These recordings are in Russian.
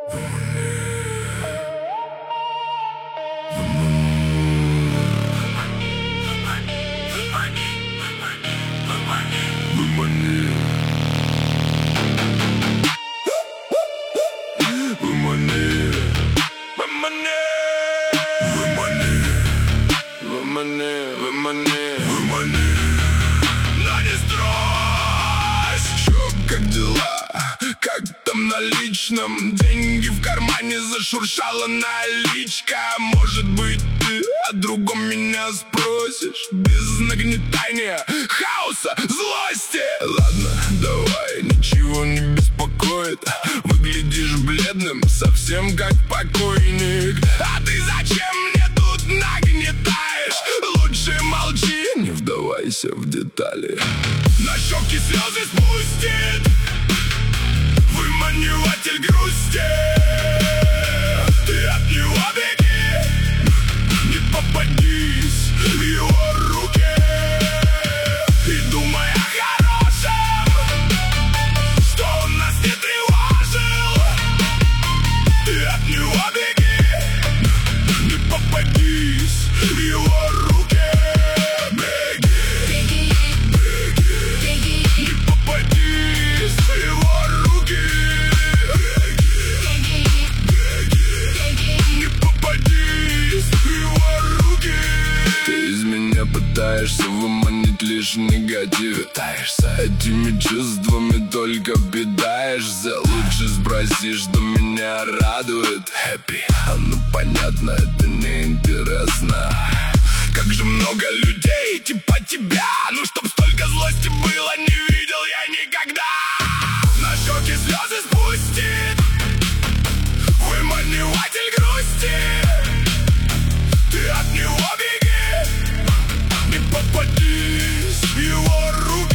Но не стройсь. Чё, как дела? Как там на личном? Деньги в кармане, зашуршала наличка. Может быть, ты о другом меня спросишь? Без нагнетания, хаоса, злости. Ладно, давай, ничего не беспокоит. Выглядишь бледным, совсем как покойник. А ты зачем мне тут нагнетаешь? Лучше молчи, не вдавайся в детали. На щеки слезы спустит выманиватель грусти. Ты от него беги, не попадись в его руки. И думай о хорошем, что он нас не тревожил. Ты от него беги, не попадись в его руки. Беги, беги, беги, не попадись в его руки. Пытаешься выманить лишь негатив. Этими чувствами только питаешься. Лучше спроси, что меня радует. Happy, ну понятно, это неинтересно. Как же много людей типа тебя. Ну чтоб столько злости было, не видел я никогда. На щеки слезы спустит выманиватель грусти. Ты от него беги, не попадись в его руки.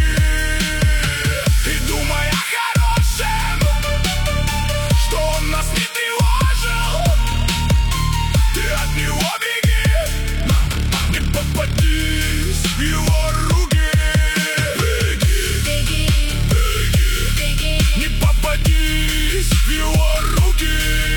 И думай о хорошем, что он нас не тревожил. Ты от него беги, не попадись в его руки. Беги, беги, беги, беги, не попадись в его руки.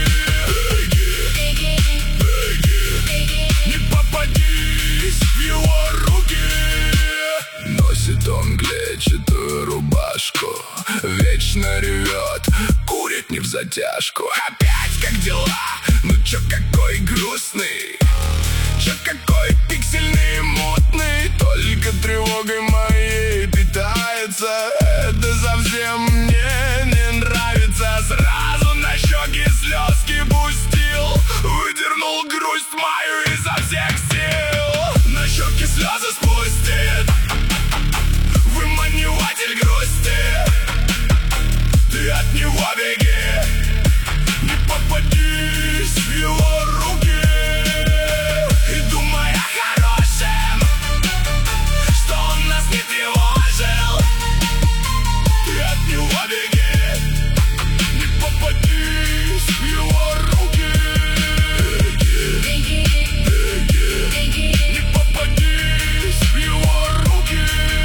Беги, беги, беги, не попадись в его руки. Носит он клетчатую рубашку, вечно ревет, курит не взатяжку. Опять как дела? Ну чё какой грустный? Чё какой пиксельный и мутный? Только тревогой моей питается. Это совсем мне не нравится. Сразу на щеки слезки пустил, выдернул грусть мою изо всех сил. На щеки слезы спустит выманиватель грусти. Ты от него беги, не попадись в его руки. И думай о хорошем, что он нас не тревожил. Ты от него беги, не попадись в его руки. Беги, беги, беги, не попадись в его руки.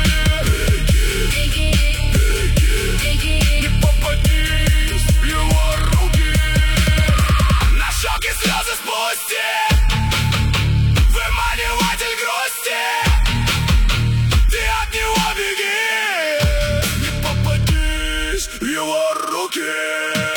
Беги, беги, беги, не попадись в его руки. На щеки слезы спусти выманиватель грусти. Ты от него беги, не попадись в его руки.